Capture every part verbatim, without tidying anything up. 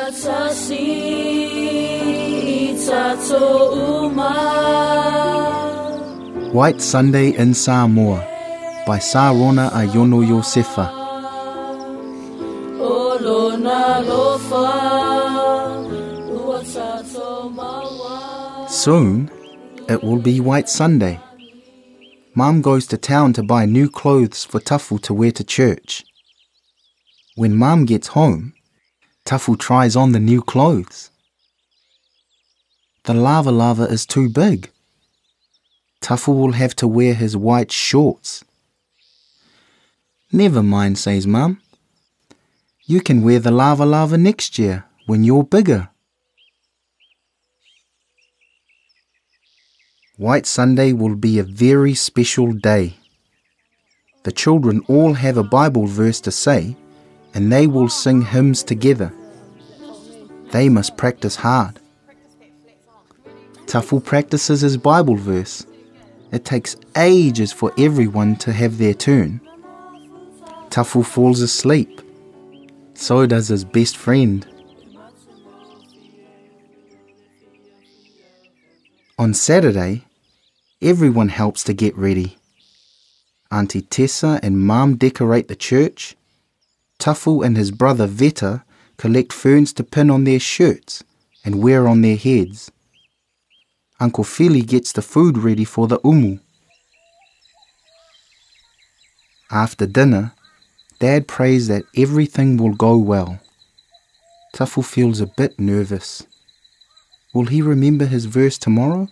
White Sunday in Samoa by Sarona Aiono-Iosefa. Soon it will be White Sunday. Mum goes to town to buy new clothes for Tafu to wear to church. When Mum gets home, Tafu tries on the new clothes. The lava lava is too big. Tafu will have to wear his white shorts. Never mind, says Mum. You can wear the lava lava next year when you're bigger. White Sunday will be a very special day. The children all have a Bible verse to say, and they will sing hymns together. They must practice hard. Tafu practices his Bible verse. It takes ages for everyone to have their turn. Tafu falls asleep. So does his best friend. On Saturday, everyone helps to get ready. Auntie Tessa and Mum decorate the church. Tafu and his brother Veta collect ferns to pin on their shirts and wear on their heads. Uncle Fili gets the food ready for the umu. After dinner, Dad prays that everything will go well. Tafu feels a bit nervous. Will he remember his verse tomorrow?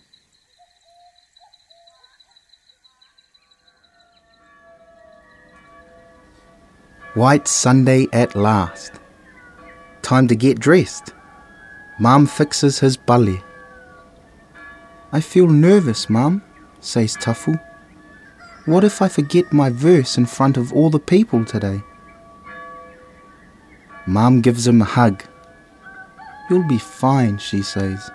White Sunday at last. Time to get dressed. Mum fixes his bale. I feel nervous, Mum, says Tafu. What if I forget my verse in front of all the people today? Mum gives him a hug. You'll be fine, she says.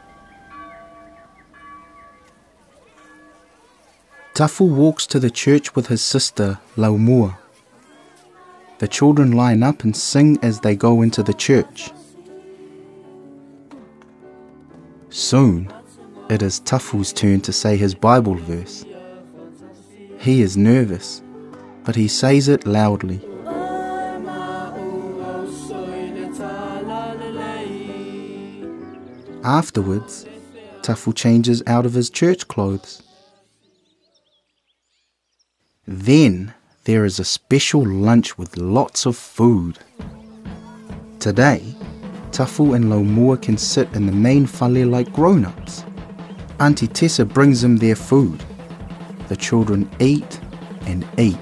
Tafu walks to the church with his sister, Laumua. The children line up and sing as they go into the church. Soon, it is Tafu's turn to say his Bible verse. He is nervous, but he says it loudly. Afterwards, Tafu changes out of his church clothes. Then there is a special lunch with lots of food. Today, Tafu and Laumua can sit in the main whale like grown-ups. Auntie Tessa brings them their food. The children eat and eat.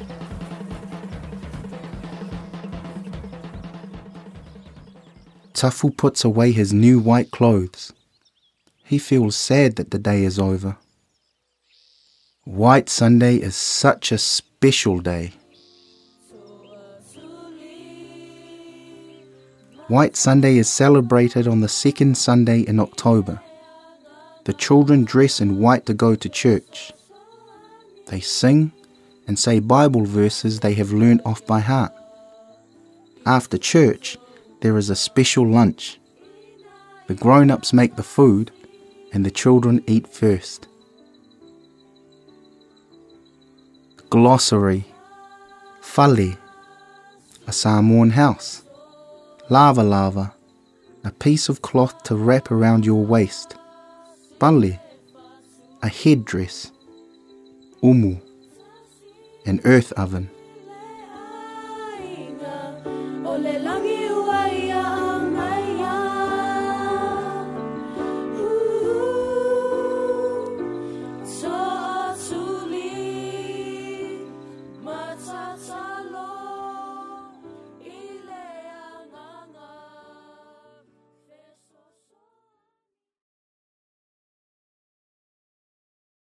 Tafu puts away his new white clothes. He feels sad that the day is over. White Sunday is such a special day. White Sunday is celebrated on the second Sunday in October. The children dress in white to go to church. They sing and say Bible verses they have learnt off by heart. After church, there is a special lunch. The grown-ups make the food and the children eat first. Glossary. Whale, a Samoan house. Lava lava, a piece of cloth to wrap around your waist. Bale, a headdress. Umu, an earth oven.